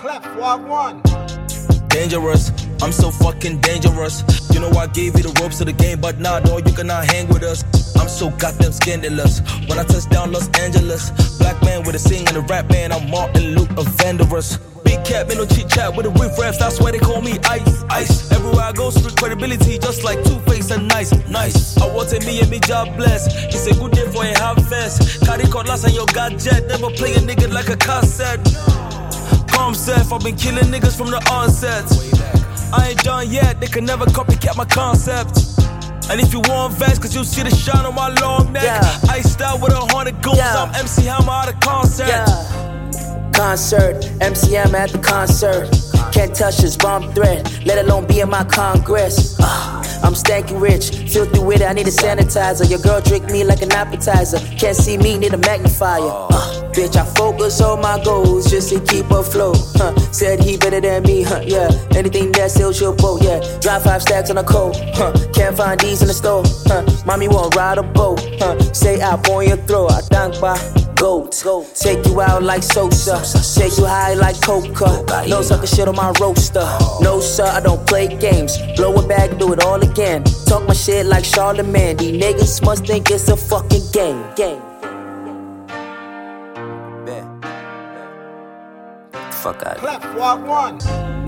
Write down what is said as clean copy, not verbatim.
Clef, walk one. Dangerous, I'm so fucking dangerous. You know I gave you the ropes to the game, but nah, dog, you cannot hang with us. I'm so goddamn scandalous. When I touch down Los Angeles, black man with a sing and a rap man, I'm Martin Luther Vandross. Big cat, man, no chit chat with the whip raps, that's why they call me Ice. Ice, everywhere I go, street credibility, just like Two-Face and Nice. Nice, I wanted me and me job blessed. It's a good day for a harvest. Cardi Cutlass and your gadget, never play a nigga like a cassette. Calm self, I've been killing niggas from the onset. I ain't done yet, they can never copycat my concept. And if you want vest, cause you see the shine on my long neck. Iced out with 100 goons, I'm MC Hammer at a concert. Concert, MCM at the concert. Can't touch this bomb threat, let alone be in my Congress. I'm stanky rich, filthy with it, I need a sanitizer. Your girl drink me like an appetizer. Can't see me, need a magnifier. Bitch, I focus on my goals just to keep afloat. Said he better than me, yeah. Anything that sells your boat, yeah. Drive 5 stacks on a coat, can't find these in the store, Mommy won't ride a boat, Say up on your throat, I thank by goat. Take you out like Sosa, take you high like Coca. No sucker shit on my roaster. No sir, I don't play games. Blow it back, do it all again. Talk my shit like Charlemagne. These niggas must think it's a fucking game. Fuck out. Clef, walk one.